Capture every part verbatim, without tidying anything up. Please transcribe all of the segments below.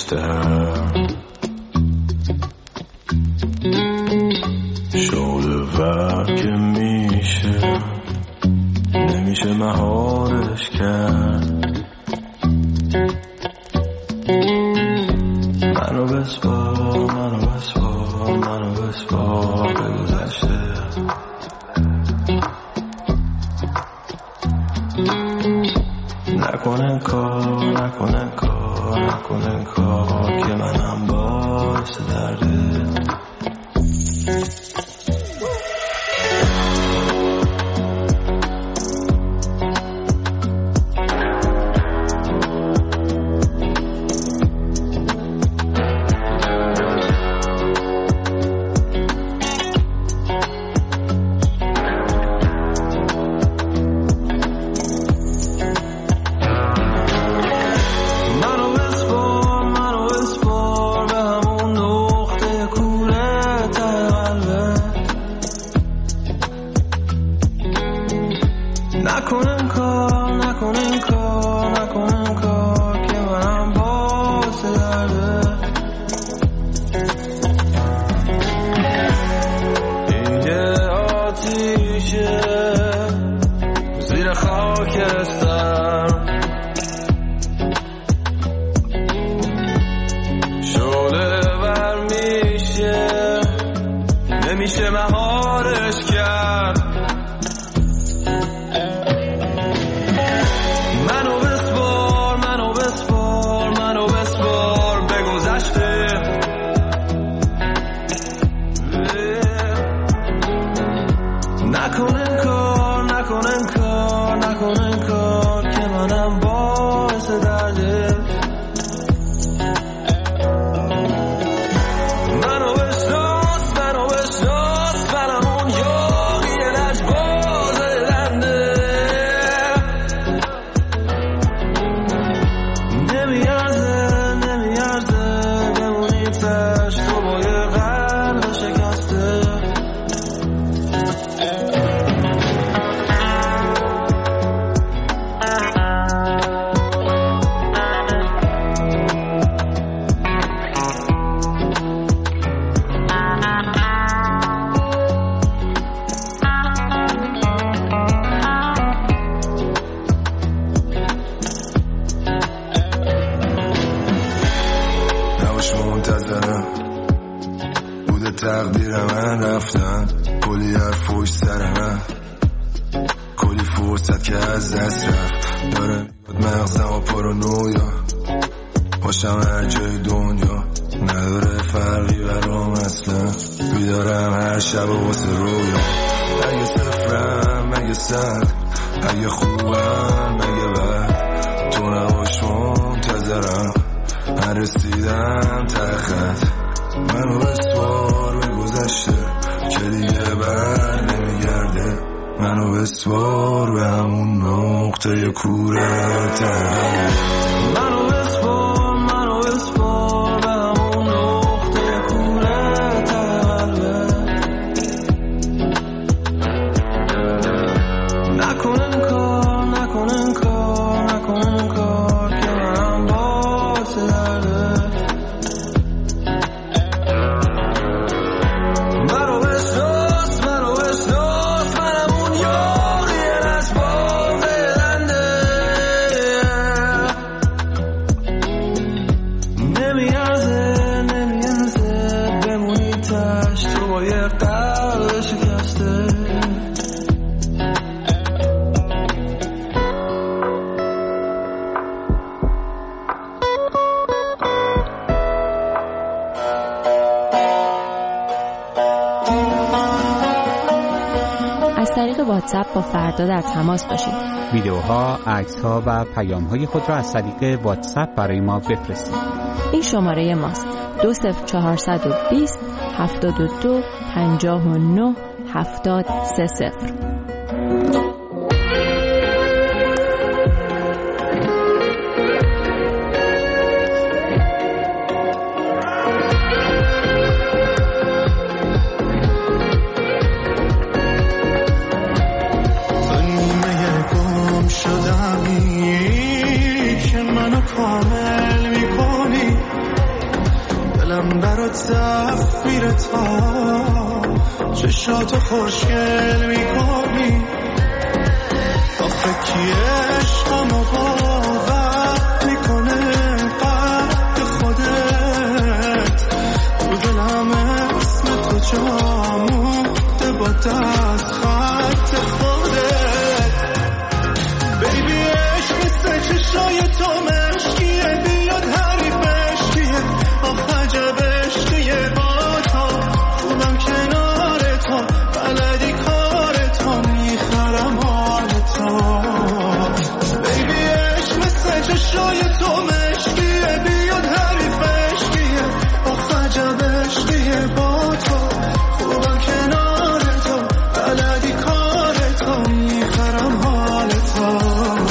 گفتم شعله ور که میشه نمیشه مهارش کرد منو بسپار منو بسپار منو بسپار به گذشته نکنن کار نکنن کار نکنن کار که منم باعث درده نکنن کار نکنن کار نکنن کار که منم باعث درده این یه آتیشه زیر خاکستر شعله ور میشه نمیشه مهارش کرد نکنن کار نکنن کار نکنن کار که منم باعث درده منو بشناس منو بشناس منم اون یاقی لجباز دنده نمیارزه نمیارزه بمونی تش تو با یه قلب شکسته منتظرم بوده تقدیر من رفتن کلی حرف پشت سر من کلی فرصت که از دست رفت داره میاد مغزم و پارانویا باشم هر جای دنیا نداره فرقی برام اصلا بیدارم هر شب واسه رویا اگه صفرم مگه صد اگه خوبم مگه بد تو نباش منتظرم من رسیدم تخت منو بسوار به گذشته که دیگه بر نمیگرده منو بسوار به همون نقطه کوره تهران منو بسوار منو بسوار به همون نقطه کوره تهران نکنن کار نکنن کار نکنن کار که منم باعث درده منو بشناس منو بشناس منم اون یاقی لجباز دنده نمیارزه نمیارزه بمونی تش تو با یه قلب شکسته از طریق واتساپ با فردا در تماس باشید. ویدیوها، عکس‌ها و پیام‌های خود را از طریق واتساپ برای ما بفرستید. این شماره ماست: دو صفر چهارصد و بیست هفتاد و دو پنجاه و نه هفتاد سه صفر. شدمی که منو کامل میکنی و تصویر تا چشاتو خوشگل میکنی آخه کی عشقمو باور میکنه قد خودت تو دلم اسم تو جا مونده با دست خط خودت بیبی عشق مثل چشای تو مشکیه بیاد حریفش کیه آخ عجب عشقیه با تو خوبم کنار تو بلدی کار تو میخرم حال تو بیبی عشق مثل چشای تو مشکیه بیاد حریفش کیه آخ عجب عشقیه با تو خوبم کنار تو بلدی کار تو میخرم حال تو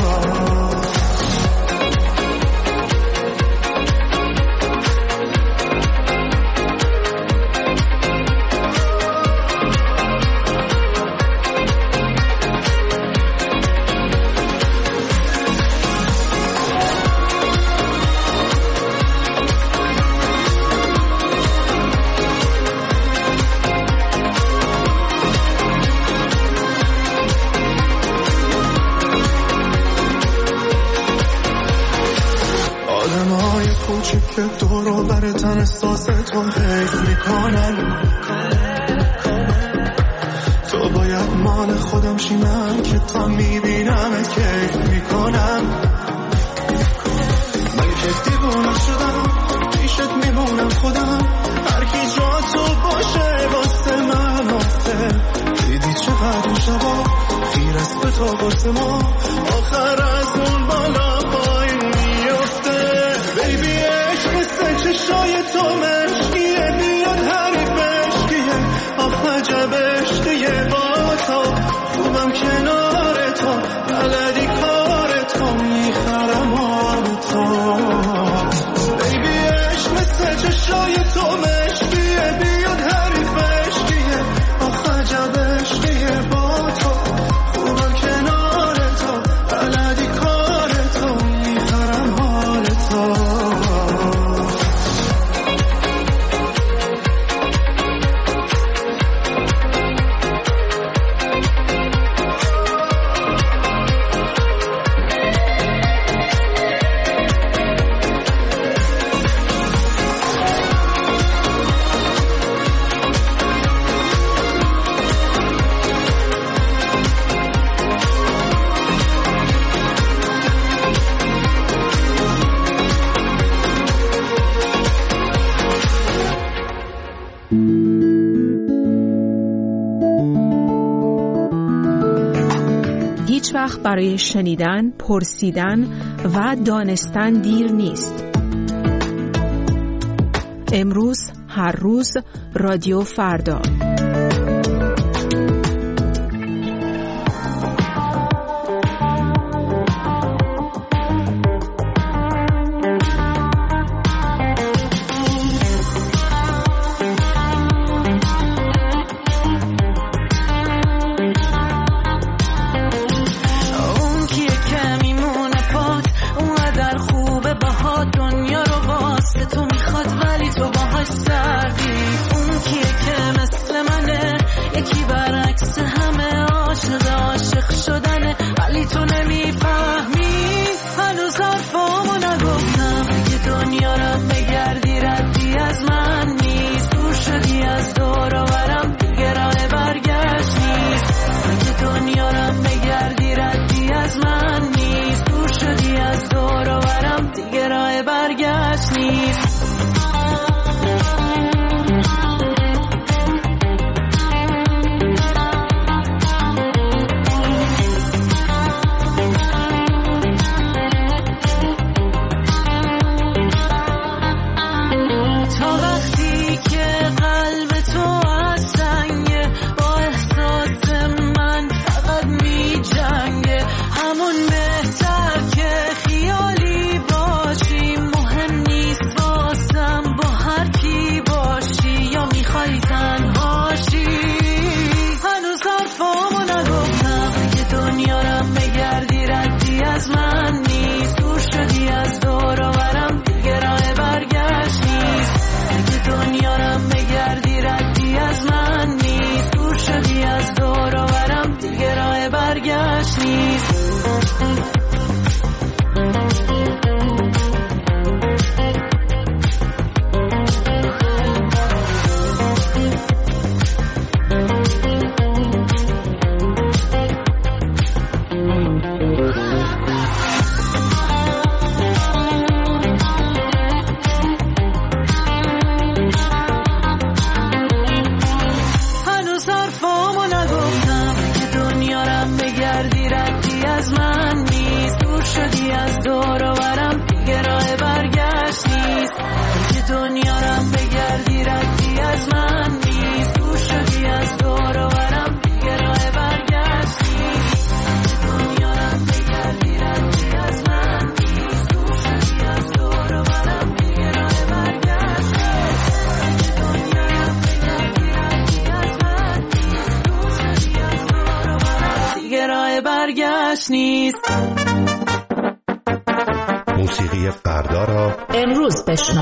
آدمای کوچیک که دورو بر تن احساس تو حیف میکنن تو باید مال خودم شی من که تا میبینم کیف میکنم من که دیوونه شدم پیشت میمونم خودم هر کی جا تو باشه واسه من آفه دیدی چقدر این شبا خیر است به تو واسه ما آخر از اون بالا پایین میفته بیبی عشق مثل چشای تو مشکیه بیاد حریفش کیه آخ عجب عشقیه با تو خوبم کنار تو بلدی کار تو میخرم حال تو بیبی عشق مثل چشای تو مشکیه بیاد حریفش کیه آخ عجب عشقیه با تو خوبم کنار تو بلدی کار تو میخرم حال تو هیچ وقت برای شنیدن، پرسیدن و دانستن دیر نیست. امروز، هر روز، رادیو فردا. تو میخواد ولی تو باهاش سردی اون کیه که مثل منه کس نیست. موسیقی فردا را امروز بشنو.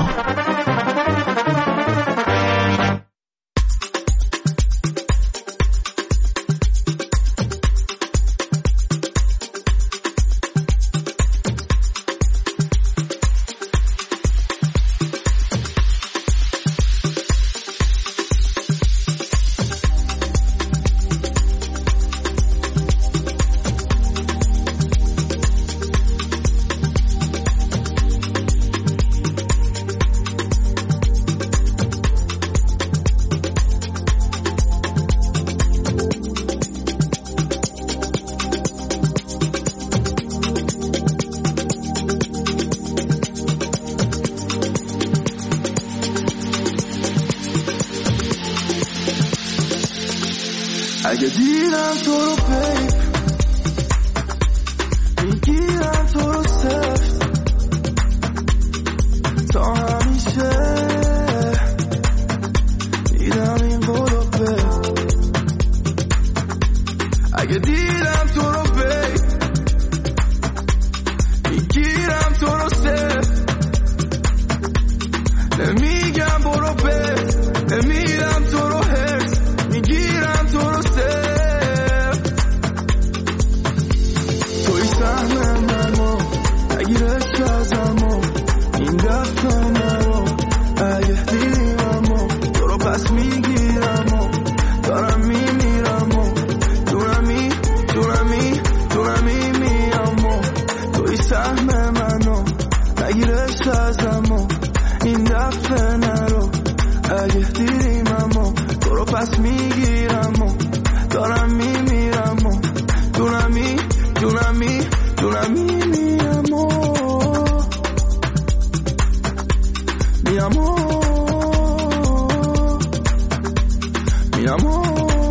اگه دیدم تو رو پیپ میگیرم تو رو سفت تا همیشه دیدم این قلوبه. اگه دیدم تو رو پیپ میگیرم تو رو سفت نمیگم برو بست نمیدم تو رو هرس میگیرم تو رو سفت. توی سهم منو نگیرش ازمو این دفعه نرو اگه دیدیممو تو رو پس میگیرم و دارم میمیرم و دونمی دونمی دونمی میام و توی سهم منو نگیرش ازمو این دفعه نرو اگه دیدیممو تو رو پس میگیرم و دارم میمیرم و دونمی دونمی دونمی میام و میام و میام و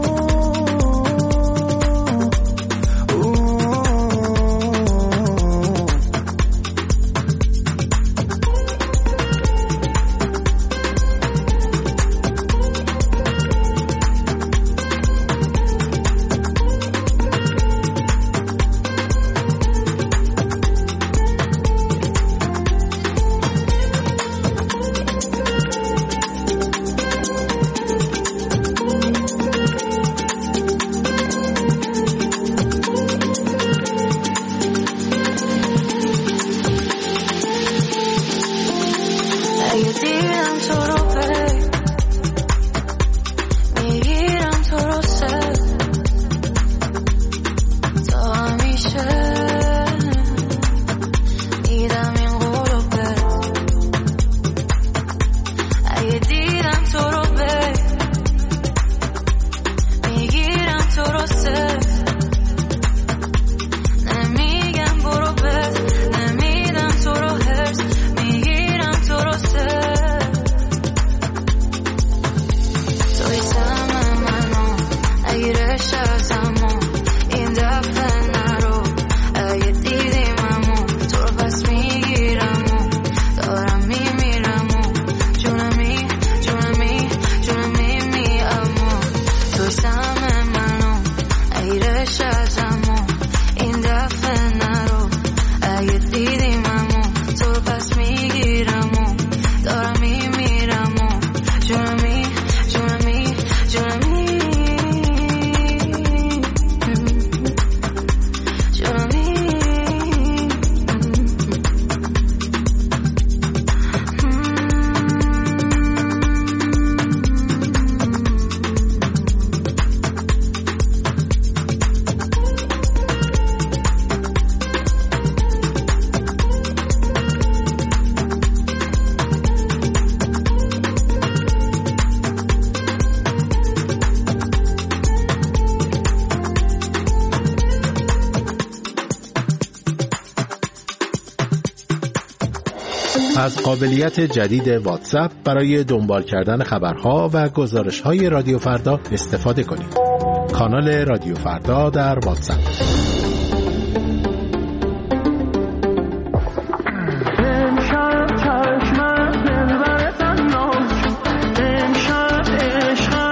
از قابلیت جدید واتساپ برای دنبال کردن خبرها و گزارش‌های رادیو فردا استفاده کنید. کانال رادیو فردا در واتساپ.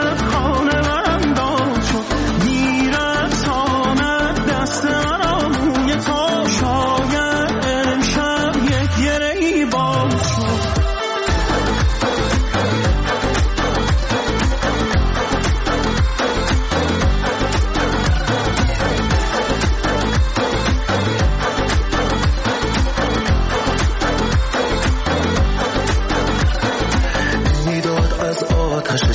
خانه من داشت میرساند دست من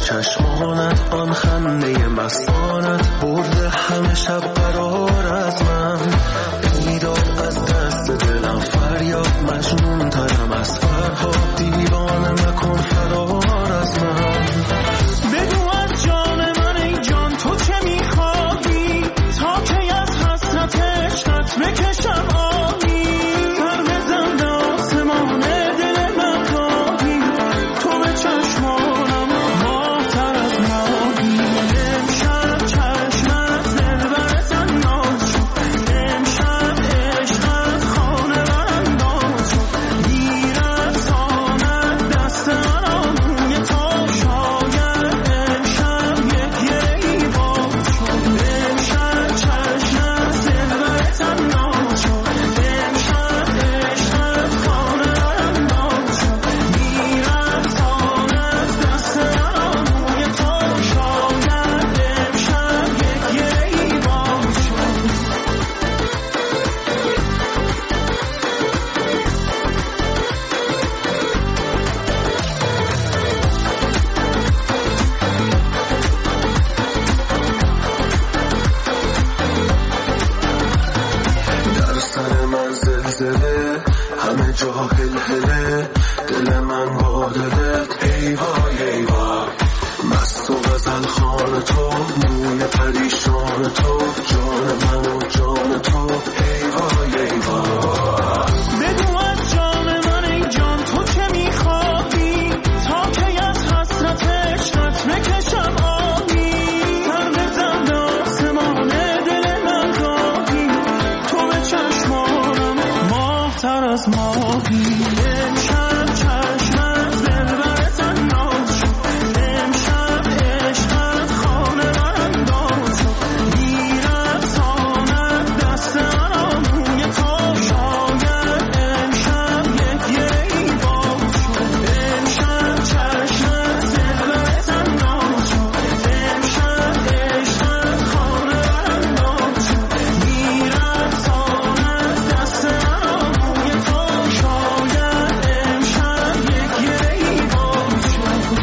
چشمانت آن خنده مستانت برده همه شب قرار از من بیدار از دست دلم فریاد مجنون ترم از فرهاد دیوانه مکن فرار از من بگو از جان من ای جان تو چه میخواهی تا که از حسرت عشقت بکشم آهی سر بزن به آسمان دل من گاهی تو به چشمانم ماه‌تر از ماهی امشب چشمت دلبر زنان شد امشب عشقت خانه برانداز شد گیرد سانت دست آراموی تا شاید امشب یک یکی باز شد امشب چشمت دلبر زنان شد امشب عشقت خانه برانداز شد گیرد سانت دست آراموی تا شاید امشب یک یکی باز شد در سر من زلزله همه جا هلهله دل من با دلت ای وای ای وای مست و غزل خان تو موی پریشان تو جان من و جان تو ای وای ای وای بگو از جان من ای جان تو چه میخواهی تا که از حسرت عشقت بکشم آهی سر بزن به آسمان دل من گاهی تو به چشمانم ماه‌تر از ماهی امشب چشمت دلبر زنان شد امشب عشقت خانه برانداز شد گیرد سانت دست آراموی تا شاید امشب یک یکی باز شد امشب چشمت دلبر زنان شد امشب عشقت خانه برانداز شد گیرد سانت دست آراموی تا شاید امشب یک یکی باز شد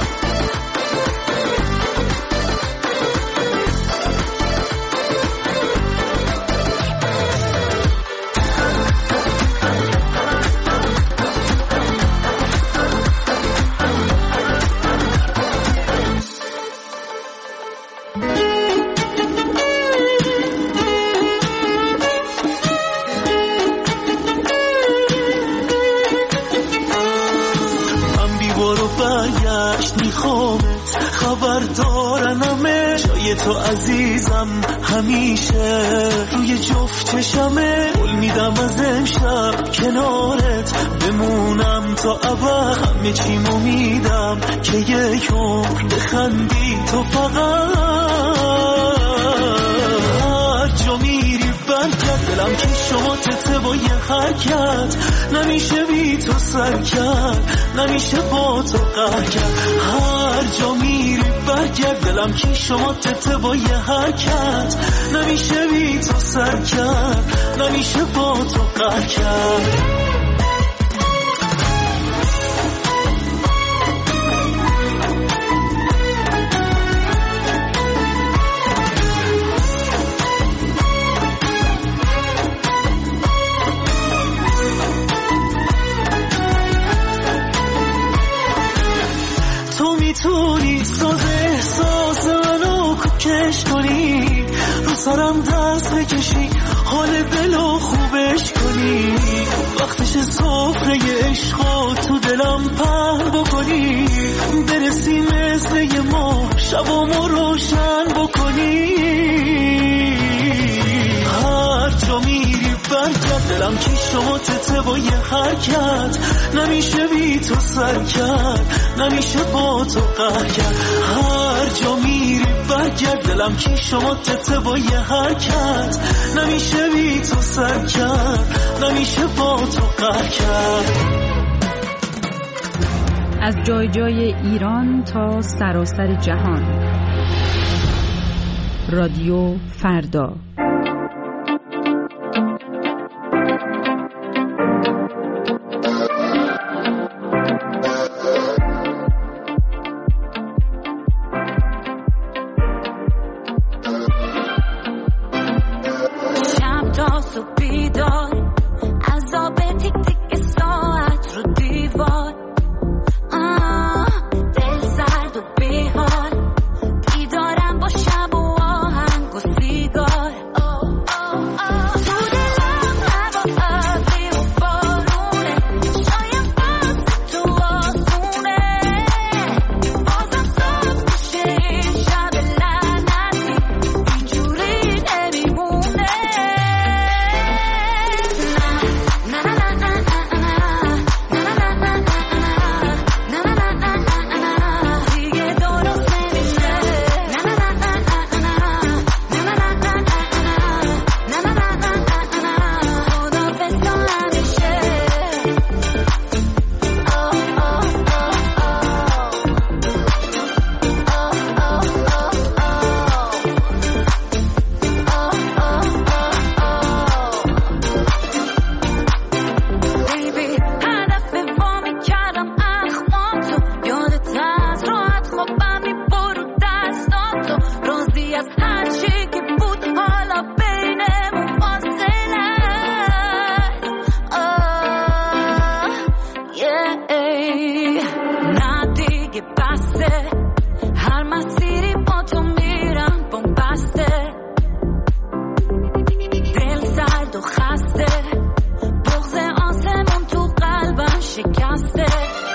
من بی برو برگشت میخوامت خبر دارنمه جای تو عزیزم همیشه روی جفت چشمه قول میدم از امشب کنارت بمونم تا ابد همه چیمو میدم که یک عمر بخندی تو فقط هر جا میری برگرد دلم که شما تته با یه حرکت نمیشه بی تو سر کرد نمیشه با تو قهر کرد هر جا میری برگرد دلم که شما تته با یه حرکت نمیشه بی تو سر کرد نمیشه با تو قهر کرد میتونی ساز احساس منو کش کنی رو سرم دست بکشی حال دلو خوبش کنی وقتش سفره عشقا تو دلم پهن بکنی برسی مثل یه ماه شبامو روشن بکنی هر جا میری برگرد دلم که شما تته با یه حرکت نمیشه بی تو سر کرد نمیشه با تو قهر کرد هر جا میری برگرد دلم که شما تته با یه حرکت نمیشه بی تو سر کرد نمیشه با تو قهر کرد از جای جای ایران تا سراسر جهان رادیو فردا. ولی از هر چی که بود حالا بینمون فاصله آه یه نه دیگه بسته هر مسیری با تو میرم بومبسته دل سرد و خسته بغض آسمون تو قلبم شکسته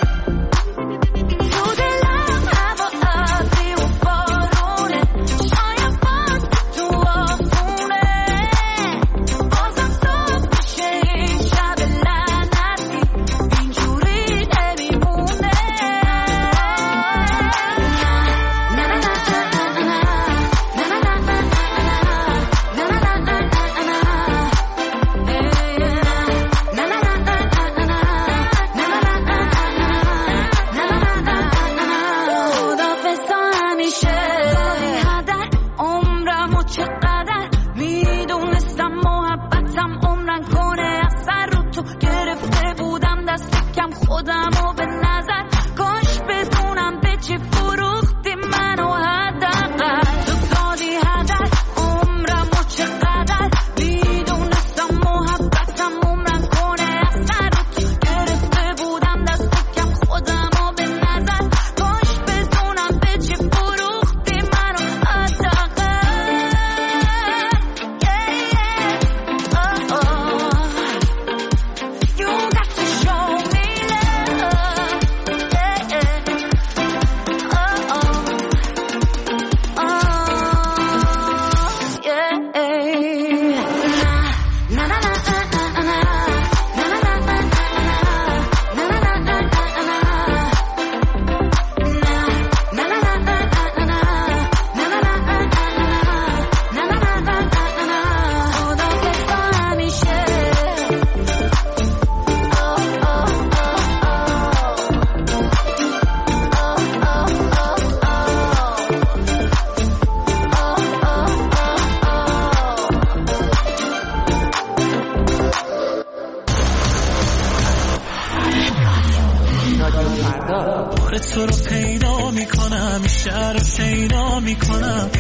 تو رو پیدا میکنم شهر رو شیدا میکنم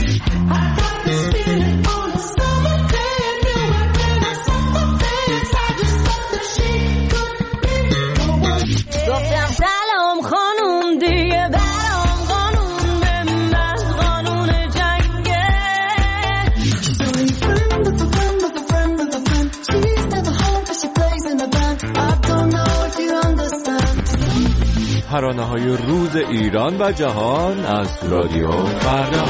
گفتم سلام خانوم دیگه برام قانون بنداز قانون جنگه ترانه‌های روز ایران و جهان از رادیو فردا.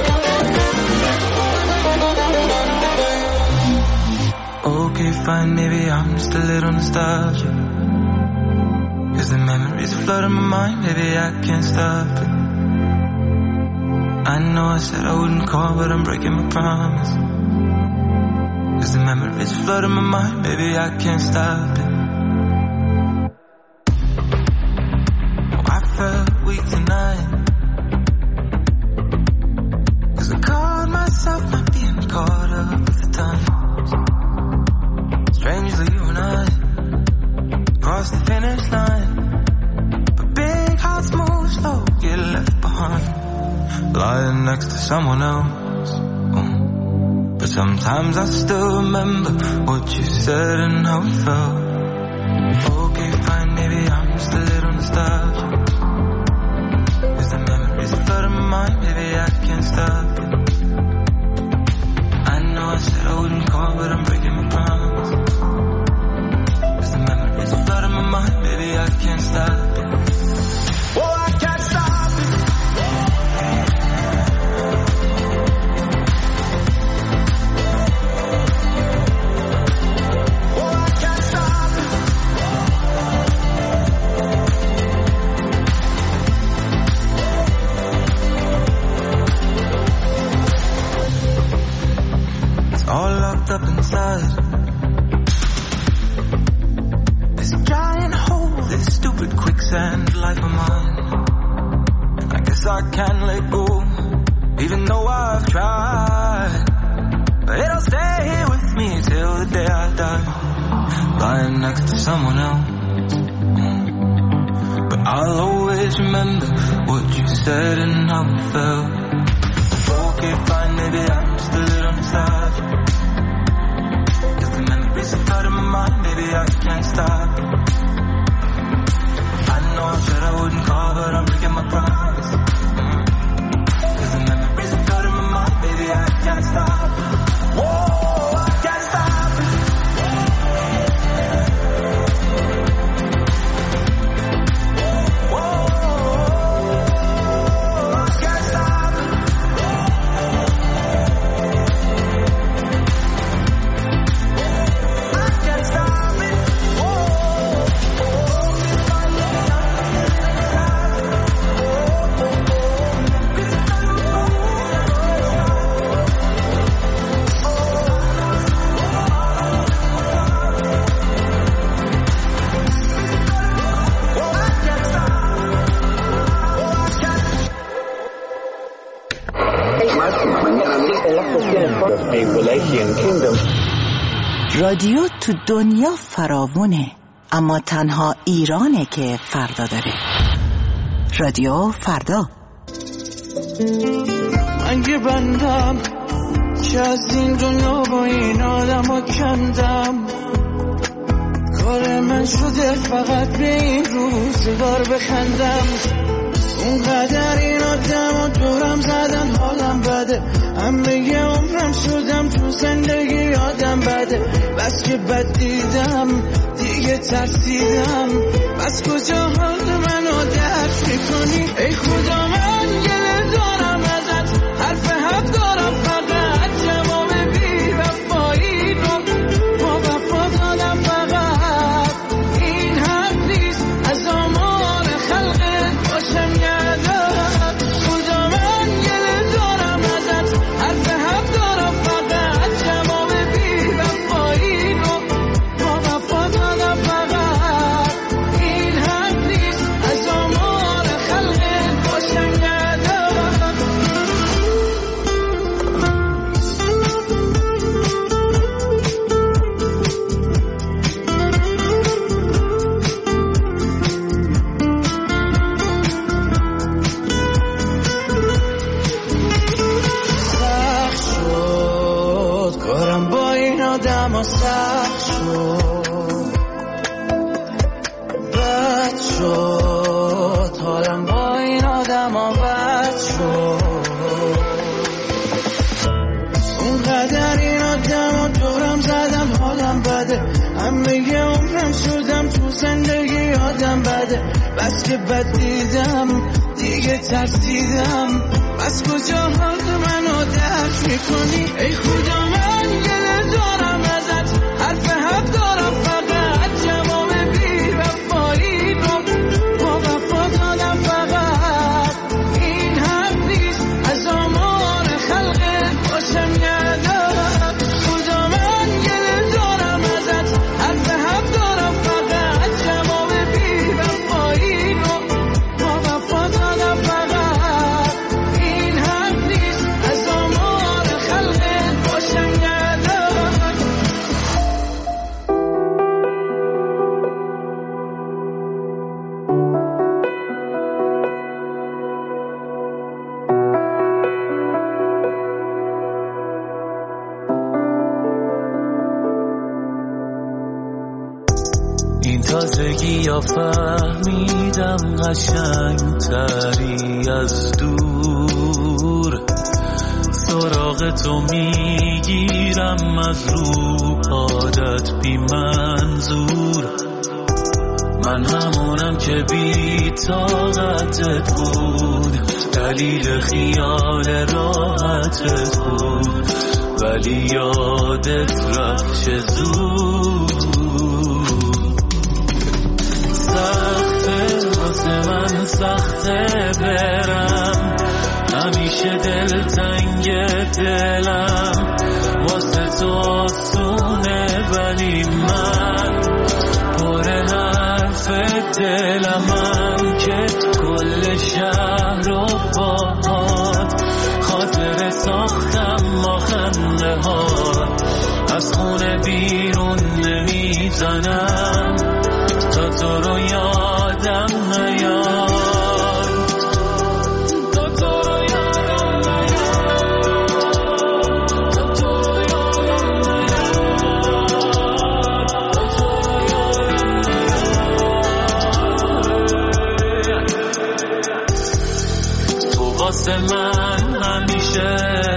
Okay, fine, maybe I'm just a little nostalgic. Cause the memories flood in my mind, maybe I can't stop it. I know I said I wouldn't call, but I'm breaking my promise. Cause the memories flood in my mind, maybe I can't stop it. Felt weak tonight, cause I caught myself not being caught up with the times. Strangely you and I crossed the finish line, but big hearts move slow, get left behind, lying next to someone else. Oh. But sometimes I still remember what you said and how it felt. Okay, fine, maybe I'm just a little nostalgic. Flood in my mind, maybe I can't stop it. I know I said I wouldn't call, but I'm breaking my promise. Cause the memories flood in my mind, maybe I can't stop it. Oh, I can't stop it. Oh, I can't stop it. All locked up inside this giant hole, this stupid quicksand life of mine. I guess I can't let go, even though I've tried. But it'll stay here with me till the day I die, lying next to someone else. But I'll always remember what you said and how it felt. Okay, fine. رادیو تو دنیا فراوونه، اما تنها ایرانه که فردا داره. رادیو فردا. من یه بندم که از این دنیا با این آدم ها کندم، کار من شده فقط به این روزگار بخندم. اونقدر این آدم ها دورم زدن حالم بده، همه یه عمرم شدم تو زندگی آدم بده. بس که بد دیدم دیگه ترسیدم، بس کجا حال منو درک میکنی؟ ای خدا من گله دارم ازت، حرف حق دارم فقط جواب بی وفایی رو با وفا دادم. فقط این حق نیست از آمار خلقت باشم یادم. خدا من گله دارم ازت، حرف حق دارم فقط جواب بی وفایی رو با وفا دادم. فقط این حق نیست از آمار خلقت باشم یادم. سخت شد کارم با این آدم ها، سخت شد بد شد حالم با این آدم ها، بد شد. اونقدر این آدم ها دورم زدن حالم بده، همه یه عمرم شدم تو زندگی آدم بده. بس که بد دیدم دیگه ترسیدم، بس کجا حال منو درک میکنی؟ ای خدا من گله دارم ازت، حرف حق دارم فقط جواب بی وفایی رو با وفا دادم. فقط این حق نیست از آمار خلقت باشم یادم. خدا من گله دارم ازت، حرف حق دارم فقط جواب بی وفایی رو با وفا دادم. فقط این حق نیست از آمار خلقت باشم یادم. این تازگی یا فهمیدم قشنگ تری از دور، سراغ تو میگیرم از رو عادت بی منظور. من همونم که بی طاقتت بود، دلیل خیال راحتت بود، ولی یادت رفت چه زود. سخته واسه من سخته برم، همیشه دل تنگ دلم، واسه تو آسونه ولی من پر حرف دلمم که کل شهر رو باهات خاطر ساختم با خنده هات. از خونه بیرون نمیزنم تا تو رو یادم نیاد. واسه من همیشه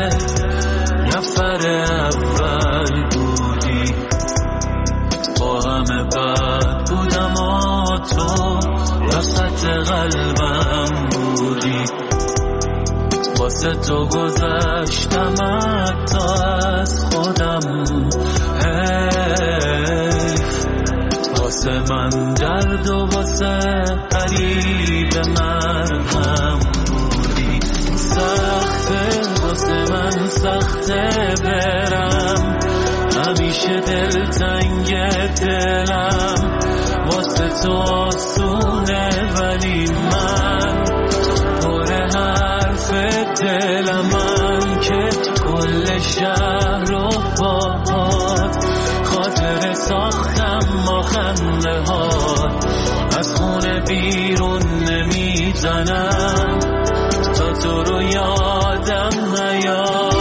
نفر اول بودی، با همه بد بودم و تو وسط قلبم بودی. واسه تو گذشتم حتی از خودم، حیف واسه من درد و واسه قریب مرهم. سخته واسه من سخته برم، همیشه دل تنگ دلم، واسه تو آسونه ولی من پر حرف دلم. کل شهر و باهات، خاطر ساختم با خنده هات، از خونه بیرون نمیزنم تا تو رو یادم نیاد.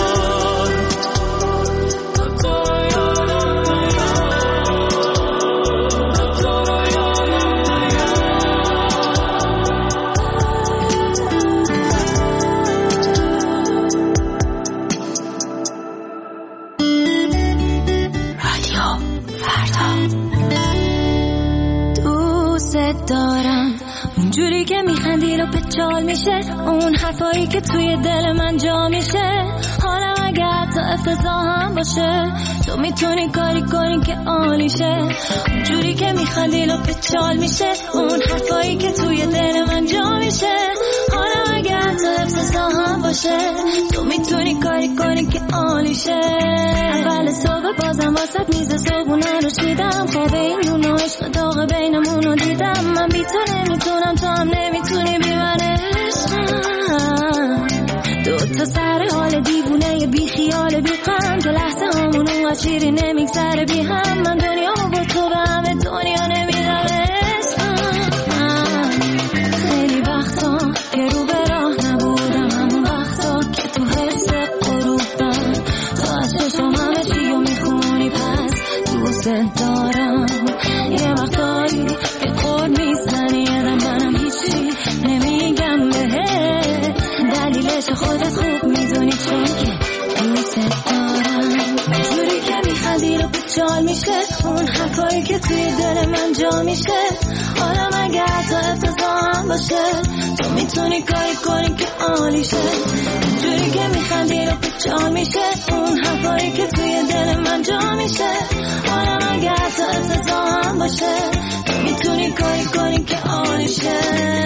دارم اونجوری که میخندی رو پچال میشه، اون حرفایی که توی دل من جا میشه. حالا اگر تا افتضاح هم باشه تو میتونی کاری کنی که عالیشه. اونجوری که میخندی رو پچال میشه، اون حرفایی که توی دل من جا میشه. حالا اگر تا افتضاح هم باشه تو میتونی کاری کنی که عالیشه. اول صبح بازم واسط میز صبحونه رو شیدم، خواب این نون و عشق داغ بینمون رو دیدم. من بی تو نمیتونم، تو هم نمیتونی بی من عشقم. دو تا سر حال دیوونه بی خیال بی غم، تو لحظه همونو از شیری نمیگذره بی هم. من دنیا با تو به همه دنیا نمیدم عشقم. خیلی وقتا که رو به راه نبودم، همون وقتا که تو حس غروبم، تو از چشم همه چی رو میخونی پس دوست دارم. یه وقتایی که خود میزنی یادم منم هیچی نمیگم بهت، دلیلش خودت خوب میدونی چون که دوست دارم. اونجوری که میخندی رو بچال میشه، اون حرفایی که توی دل من جا میشه. حالا مگر تا افتضاح هم باشه تو میتونی کاری کنی که عالیشه. اونجوری که میخندی رو بچال میشه، اون حرفایی که توی دل من جا میشه. حالا مگر تا افتضاح هم باشه تو میتونی کاری کنی که عالیشه.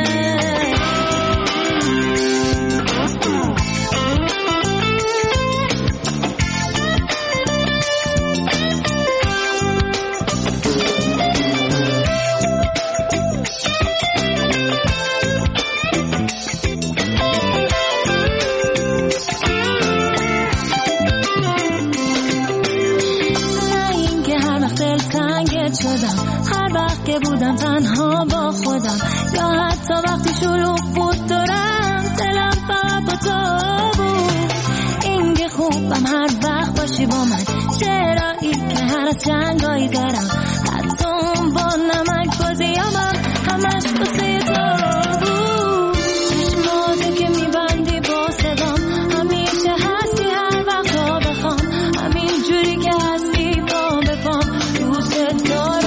هر وقت که بودم تنها با خودم، یا حتی وقتی شلوغ بود دارم، دلم فقط با تو بود. این که خوبم هر وقت باشی با من، چرایی که هر از جنگایی دارم، حتی اون با نمک بازیامم همش بسه تو بود. چشماتو که میبندی با صدام، همیشه هستی هر وقت ها بخوام، همین جوری که هستی با بپام دوست دارم.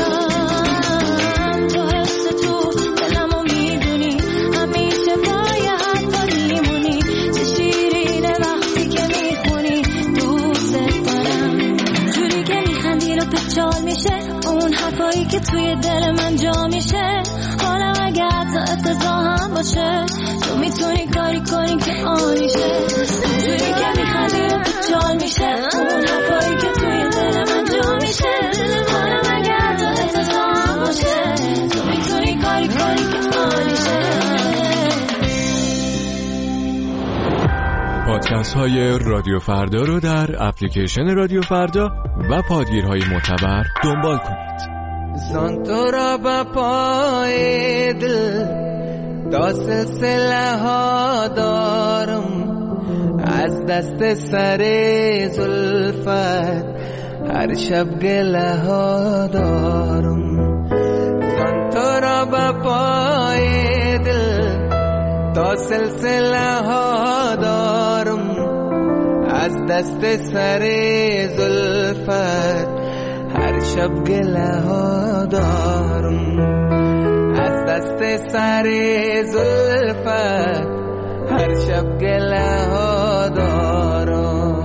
اون حرفایی که توی دل من جا میشه. حالا اگر تا افتضاح هم باشه تو میتونی کاری کنی که عالیشه. اونجوری که میخندی و بچال میشه، اون حرفایی که توی دل من جا میشه. حالا اگر تا افتضاح هم باشه تو میتونی کاری کنی که عالیشه. پادکست های رادیو فردا رو در اپلیکیشن رادیو فردا و پادگیرهای معتبر دنبال کنید. زان تو را با پای دل تا سلسله ها دارم، از دست سر زلفت هر شب گله ها دارم. زان تو را با پای دل تا سلسله ها دارم، از دست سر زلفت هر شب گله ها دارم. از دست سر زلفت هر شب گله ها دارم.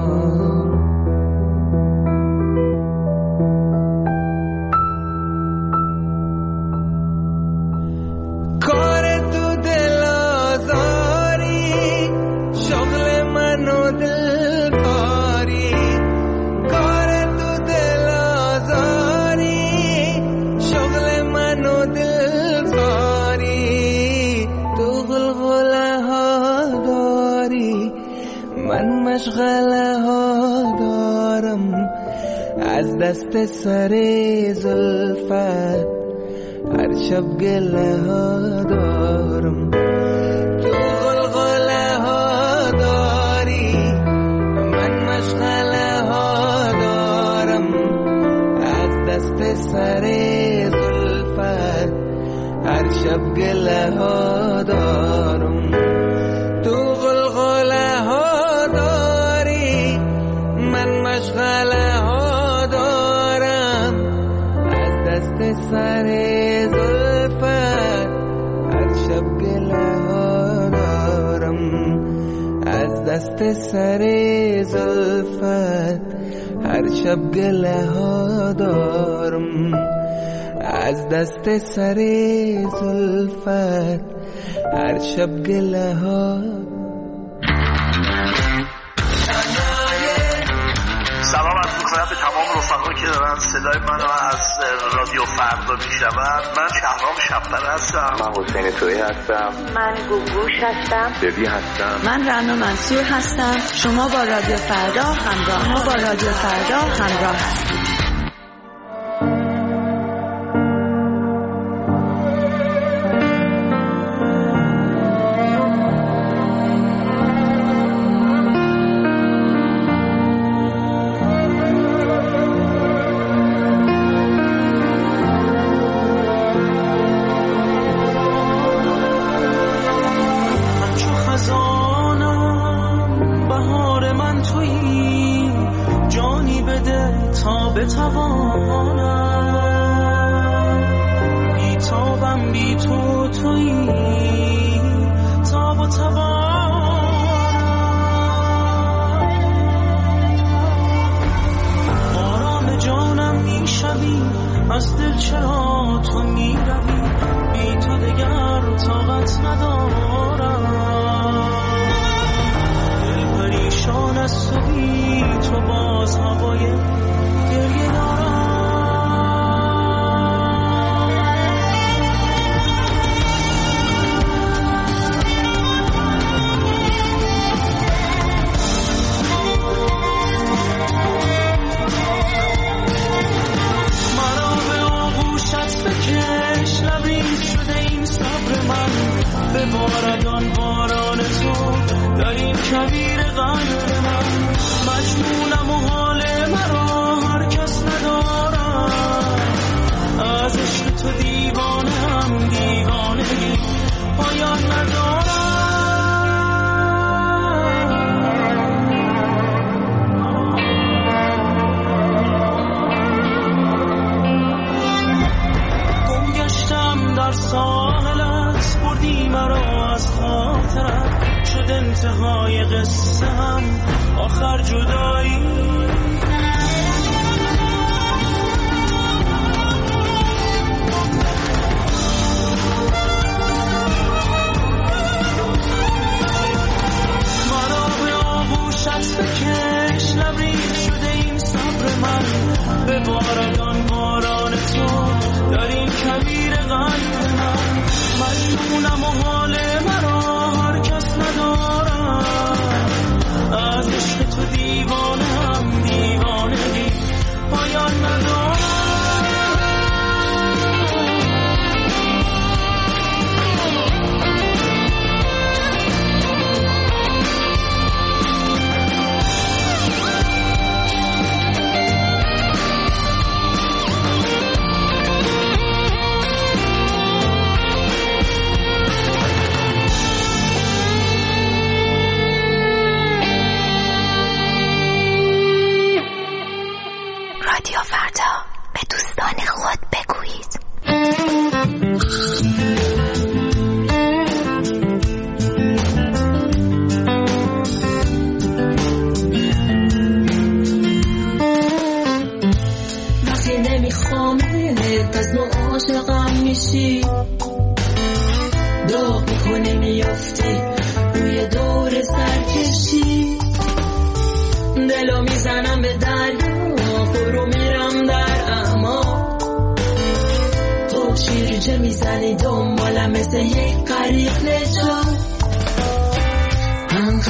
کار تو دل آزاری، شغل من و دل کاری. کار تو دل آزاری، شغل من و دل کاری. تو غلغله ها داری، من مشغله ها دارم از دست سر زلفت، هر شب گله ها دارم تو غلغله ها داری. من مشغله ها دارم از دست سر زلفت، هر شب گله ها دارم تو غلغله ها داری. من مشغله ها دارم از دست سر زلفت، هر شب گله ها دارم از دست سر زلفت، هر شب گله ها دارم از دست سر زلفت، هر شب گله ها. سلام عرض می‌کنم به تمام رفقا که دارن صدای منو از رادیو فردا میشنون. من شهرام شب‌پره هستم. من حسین تویی هستم. من گوگوش هستم. ببی هستم. من رنا منصور هستم. شما با رادیو فردا همراه ما با رادیو فردا همراه هستید.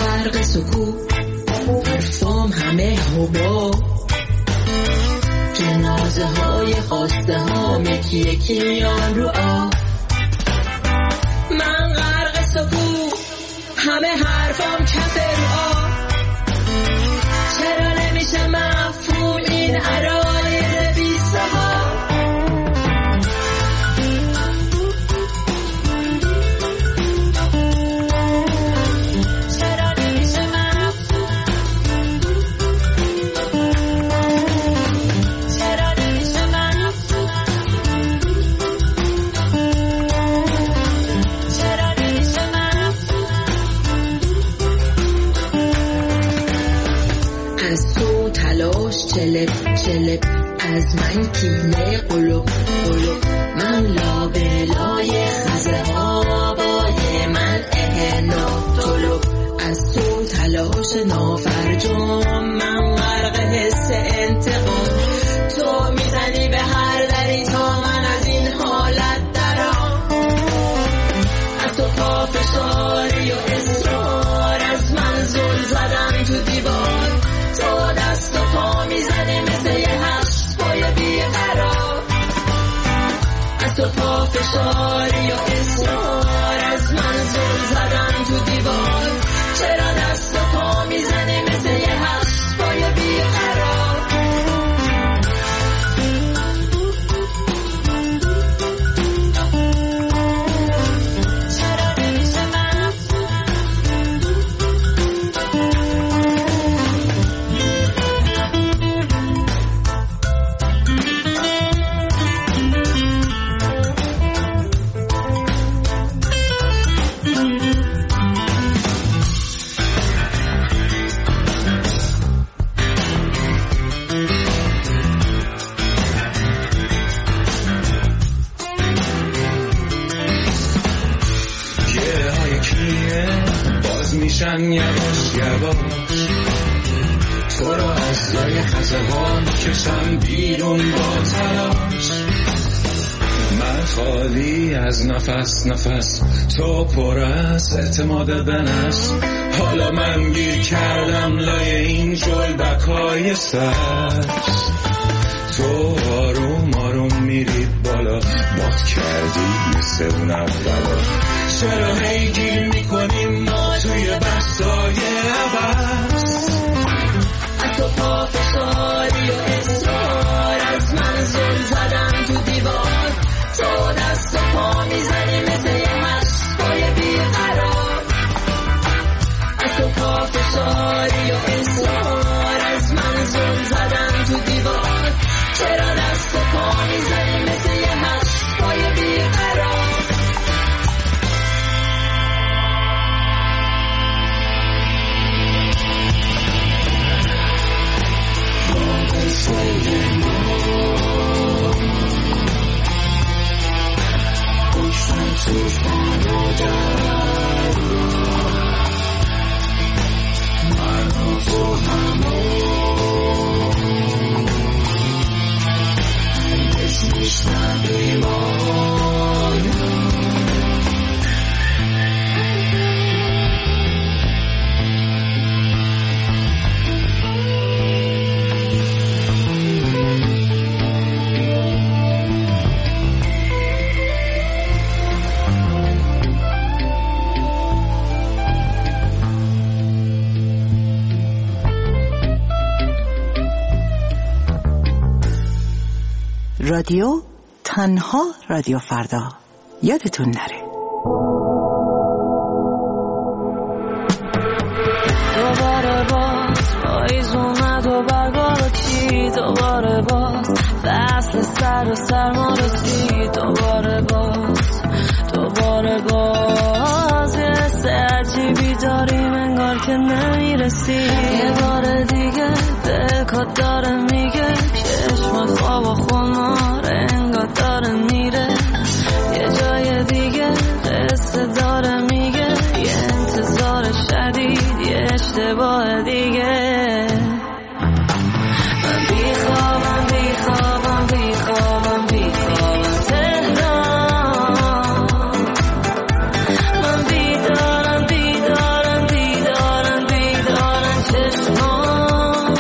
غرق سکوت، حرفام همه هوا، جنازه های خواسته هام یکی یکی میان رو آب. من غرق سکوت، همه حرفام کف رو آب. چرا نمیشه مفهوم این عرایض بی صحاب؟ چلپ چلپ از من کینه قلوب قلوب، من لابلای خزه ها بای من اهنو طلوب. از تو تلاش نافرجام، من غرق حس انتقام. تو میزنی به هر دری تا من از این حالت درام. از تو پافشاری و اصرار، از من زل زدم تو دیوار. تو دست و پا میزنی مثل یه هشت پای بیقرار. از تو پافشاری و اصرار، از من زل زدم تو دیوار. چرا دست و پا میزنی مثل یه هشت پای بیقرار؟ یواش یواش تو رو از لای خزهان کشم بیرون با تلاش. من خالی از نفس نفس، تو پر از اعتماد به نفس. حالا من گیر کردم لای این جلبکای سبز. تو آروم آروم میرید بالا، باد کردی مثل اون اولا. چرا هی گیر میکنیم ما توی بحثای عوض؟ از تو پافشاری و اصرار، از من زل زدم تو دیوار. تو دست و پا میزنی مثل یه مشقای بیقرار. از تو پافشاری و اصرار، از من زل زدم تو دیوار. چرا دست و پا میزنی مثل یه مشقای بیقرار؟ رادیو تنها رادیو فردا، یادتون نره. دوباره باز پاییز اومد و برگا رو چید. دوباره باز فصل سر و سرما رسید. دوباره باز دوباره باز یه حس عجیبی داریم انگار که نمیرسی. یه بار دیگه دلکات داره میگه چشم خواب و خمار انگار داره میره. یه جای دیگه قصه داره میگه یه انتظار شدید یه اشتباه دیگه. من بیخوابم بیخوابم بیخوابم بیخوابم تهران. من بیدارم بیدارم بیدارم چشمام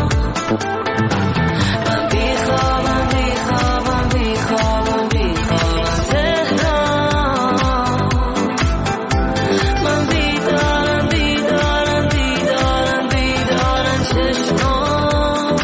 من بیخوابم بیخوابم بیخوابم بیخوابم تهران من بیدارم بیدارم بیدارم بیدارم چشمام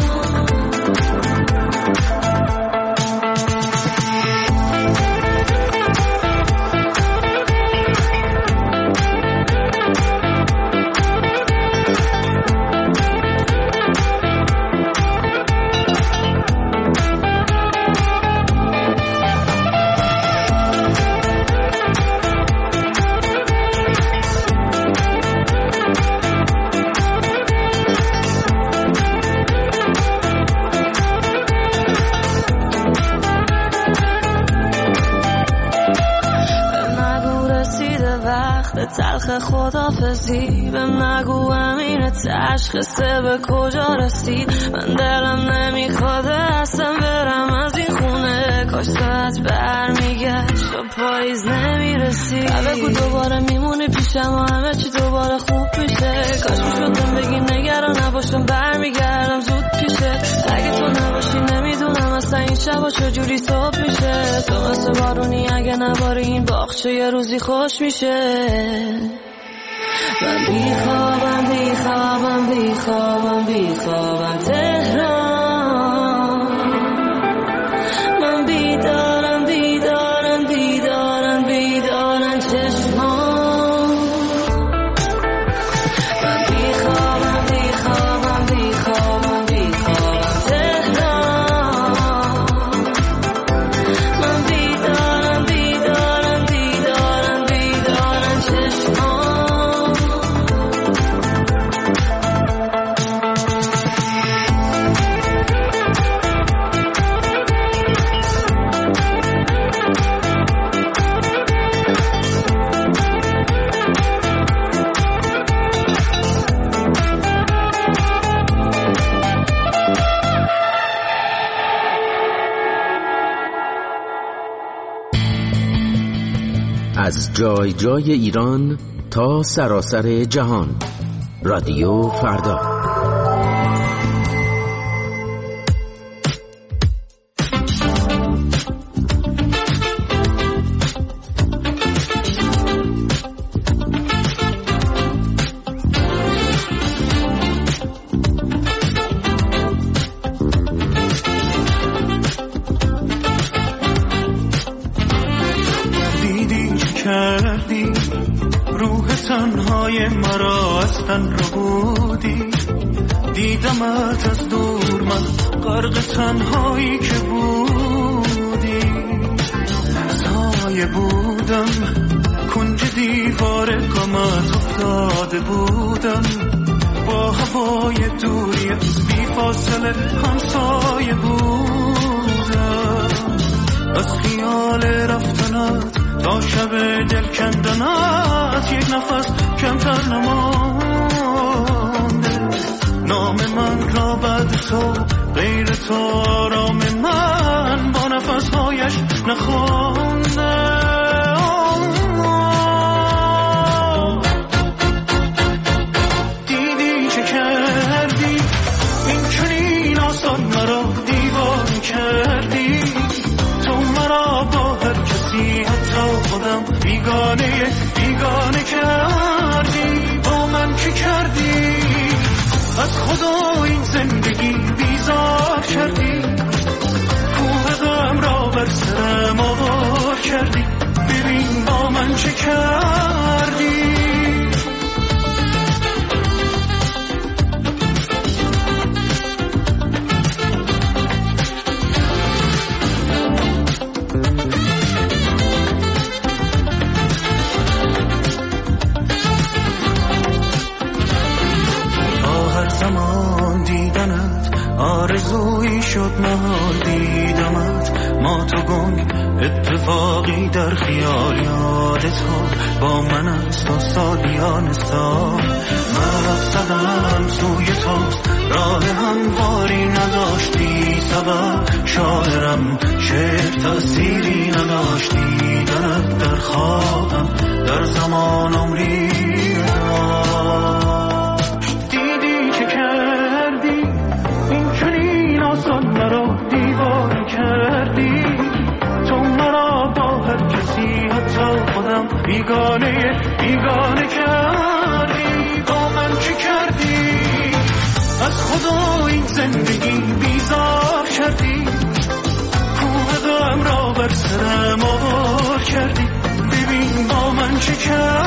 تلخ خدافزی به نگو امین تشخصه به کجا رسید من دلم نمیخواده اصلا برم از این خونه کاش ساعت برمیگشت و پاییز نمیرسید بگو دوباره میمونی پیشم و همه چی دوباره خوب میشه کاش میشدم بگی نگران نباشم برمیگردم زود پیشه اگه تو نباشی نمیدونم اصلا این شبا چجوری صبح میشه تو مثل بارونی اگه نباری این باغچه یه روزی خوش میشه من بیخوابم بیخوابم بیخوابم بیخوابم تهران من بیدارم بیدارم بیدارم بیدارم چشمام من بیخوابم بیخوابم بیخوابم بیخوابم تهران من بیدارم بیدارم بیدارم بیدارم چشمام از جای جای ایران تا سراسر جهان، رادیو فردا. تنهای مرا از تن ربودی دیدمت از دور من غرق تنهایی که بودی سایه بودم کنج دیوار غمت افتاده بودم با هوای دوری از بی فاصله همسایه بودم از خیال رفتنت تا شب دل کندنت یک نفس کمتر نمانده نام من را بعد تو غیر تو آرام من با نفسهایش نخوانده دیدی چه کردی این چنین آسان مرا دیوانه کردی تو مرا با هر کسی حتی خودم بیگانه بیگانه کردی با من چی کردی از خدا این زندگی بیزار کردی کوه غم را بر سرم آوار کردی ببین با من چه کردی زمان دیدنت آرزویی شد محال دیدمت ما تو گنگ اتفاقی در خیال یاد تو با من است تا سالیان سال من رفتم سوی توست راه همواری نداشتی سبب شاعرم شعر تأثیری نداشتی دیدنت در خوابم در زمان عمری داشت دیدی مرا دیوانه کردی، تو مرا با هر کسی حتی خودم بیگانه بیگانه کردی. با من چه کردی؟ از خدا این زندگی بیزار کردی، کوه غم را بر سرم آوار کردی. ببین با من چه کردی؟